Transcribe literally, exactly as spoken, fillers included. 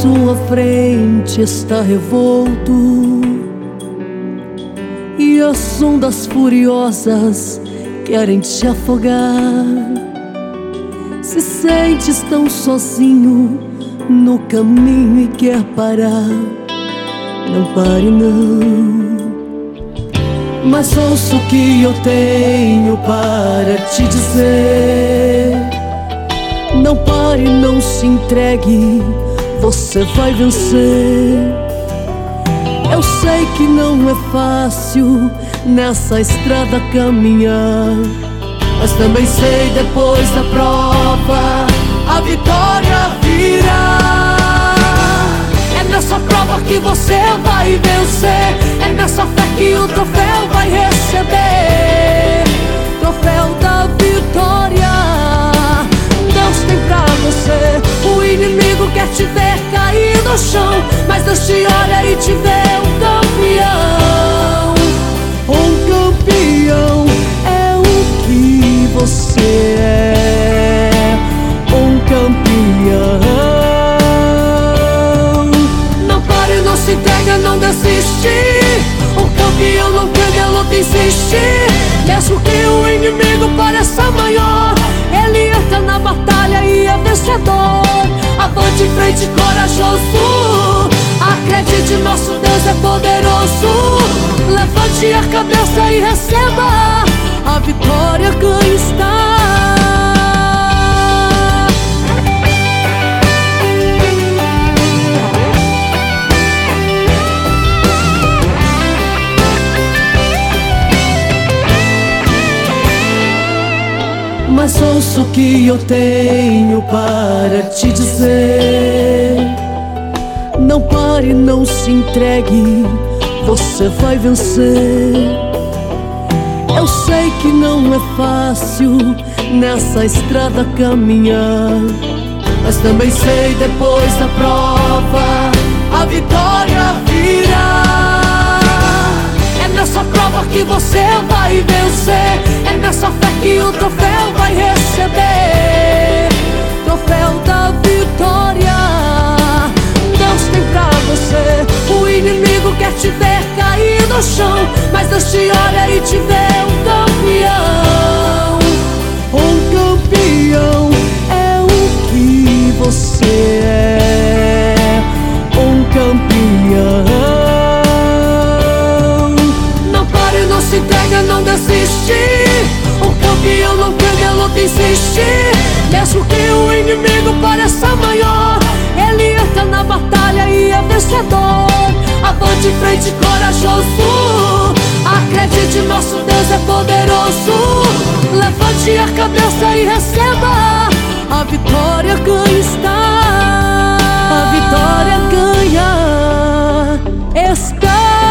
sua frente está revolto e as ondas furiosas querem te afogar. Se sentes tão sozinho no caminho e quer parar, não pare não. Mas ouça o que eu tenho para te dizer. Não pare, não se entregue, você vai vencer. Eu sei que não é fácil nessa estrada caminhar, mas também sei depois da prova a vitória virá. É nessa prova que você vai vencer, é nessa fé que o troféu vai receber. Troféu da vitória Deus tem pra você. O inimigo quer te ver cair no chão, mas Deus te olha e te vê um campeão. Um campeão é o que você é. Um campeão. Não pare, não se entrega, não desiste. Um campeão não perde a luta, insiste. Mesmo que o inimigo pareça maior, ele entra na batalha e é vencedor. Avante em frente, corajoso. Acredite, nosso Deus é poderoso. Levante a cabeça e receba, a vitória ganha está. Mas ouça o que eu tenho para te dizer. Não pare, não se entregue, você vai vencer. Eu sei que não é fácil nessa estrada caminhar, mas também sei depois da prova a vitória virá. É nessa prova que você vai vencer, é nessa fé que o troféu vai receber. Troféu da vitória Deus tem pra você. O inimigo quer te ver cair no chão, mas Deus te olha e te vê um campeão. Um campeão é o que você é. Um campeão. Não pare, não se entrega, não desiste. Um campeão não perde a luta, insiste. Mesmo que o inimigo pareça maior, ele entra na batalha e é vencedor. Avante em frente, corajoso. Acredite, nosso Deus é poderoso. Levante a cabeça e receba, a vitória ganha está. A vitória ganha está.